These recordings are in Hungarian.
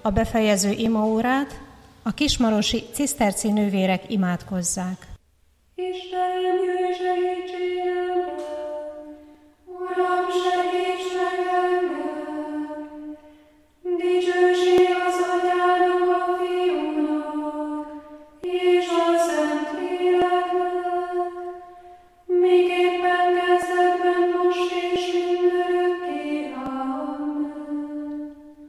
a befejező imaórát a kismarosi ciszterci nővérek imádkozzák. Istenem, jöjj segítségemre! Uram, segíts meg engem! Dicsőség az Atyának, a Fiúnak, és a Szentléleknek, miképpen kezdetben, most és mindörökké. Amen.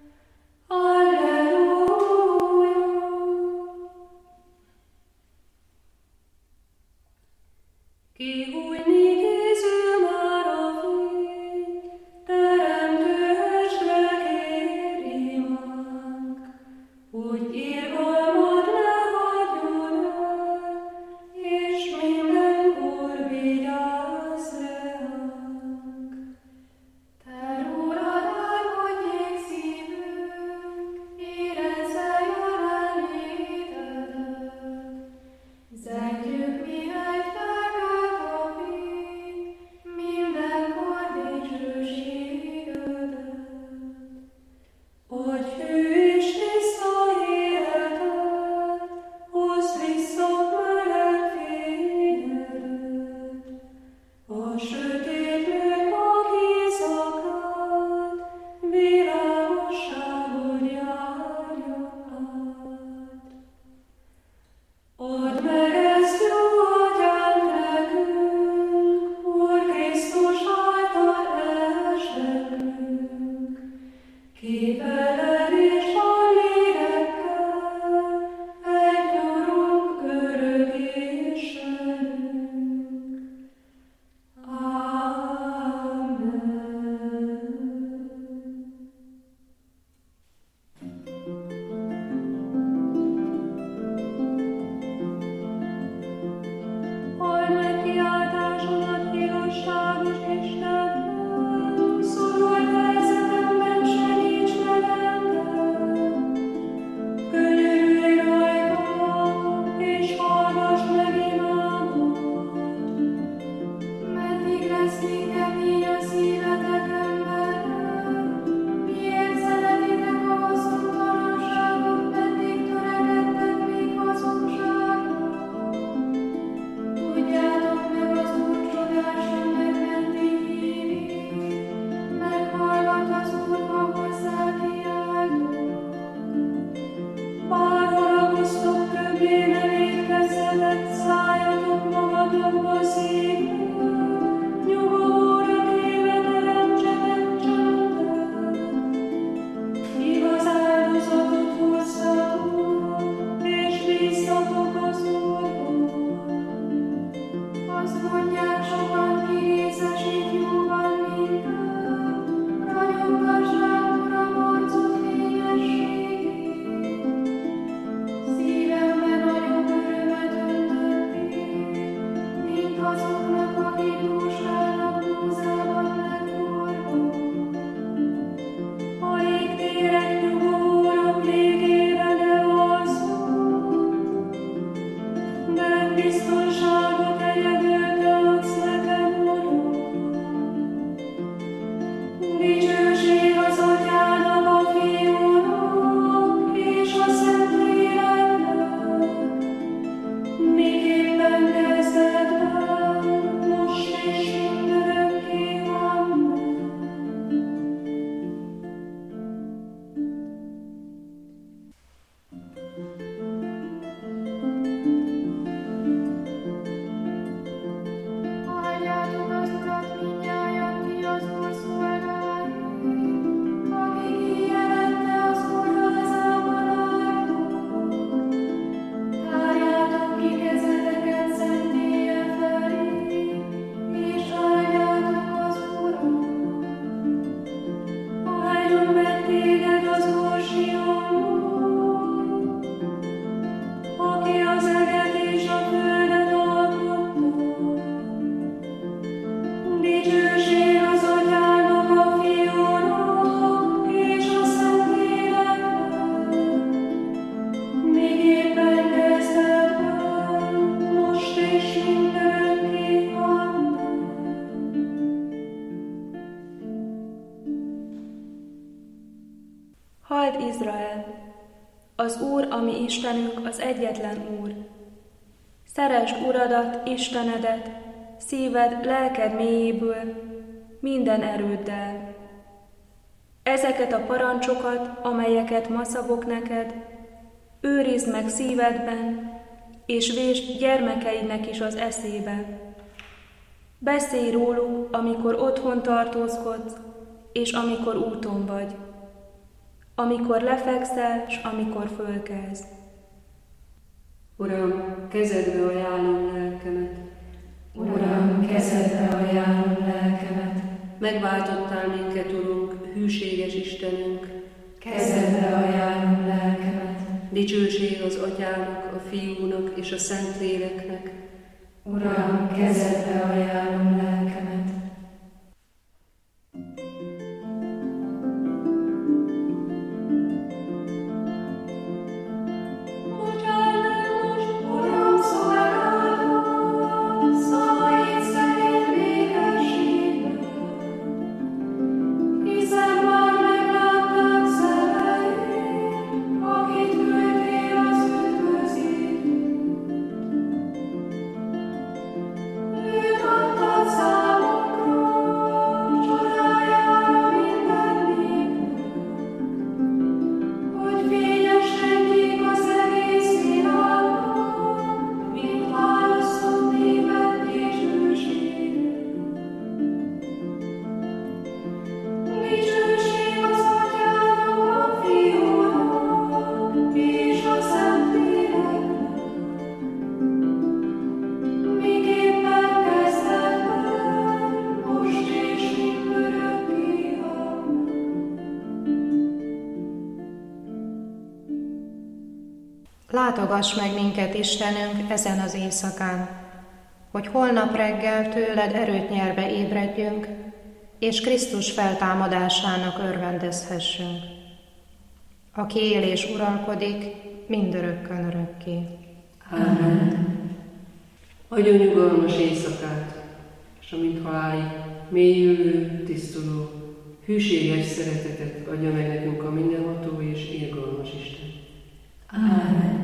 Alleluja! Ki új Izrael! Az Úr, a mi Istenünk, az egyetlen Úr. Szeresd Uradat, Istenedet, szíved, lelked mélyéből, minden erőddel. Ezeket a parancsokat, amelyeket ma szabok neked, őrizd meg szívedben, és vésd gyermekeidnek is az eszébe. Beszélj róluk, amikor otthon tartózkodsz, és amikor úton vagy, amikor lefekszel, s amikor fölkelsz. Uram, kezedbe ajánlom lelkemet. Uram, kezedbe ajánlom lelkemet. Megváltottál minket, Urunk, hűséges Istenünk. Kezedbe ajánlom lelkemet. Dicsőség az Atyának, a Fiúnak és a Szentléleknek. Uram, kezedbe ajánlom lelkemet. Látogass meg minket, Istenünk, ezen az éjszakán, hogy holnap reggel tőled erőt nyerve ébredjünk, és Krisztus feltámadásának örvendezhessünk, aki él és uralkodik mindörökkön örökké. Amen. Adjon nyugalmas éjszakát, és amint halálig mélyülő, tisztuló, hűséges szeretetet adja meg nekünk a mindenható és irgalmas Isten. Amen.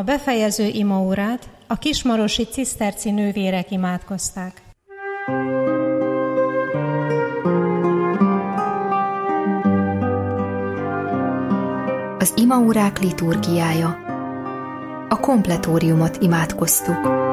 A befejező imaórát a kismarosi ciszterci nővérek imádkozták. Az imaórák liturgiája. A kompletóriumot imádkoztuk.